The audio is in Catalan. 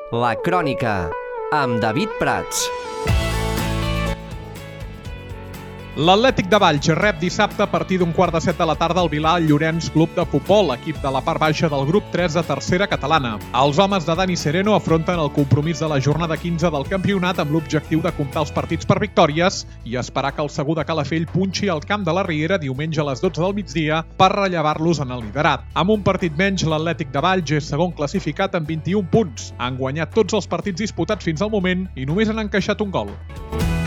La Crònica, amb David Prats. L'Atlètic de Valls rep dissabte a partir d'un 6:15 de la tarda al Vilar Llorenç Club de Futbol, equip de la part baixa del grup 3 de tercera catalana. Els homes de Dani Sereno afronten el compromís de la jornada 15 del campionat amb l'objectiu de comptar els partits per victòries i esperar que el Segur de Calafell punxi al camp de la Riera diumenge a les 12 del migdia per rellevar-los en el liderat. Amb un partit menys, l'Atlètic de Valls és segon classificat amb 21 punts. Han guanyat tots els partits disputats fins al moment i només han encaixat un gol.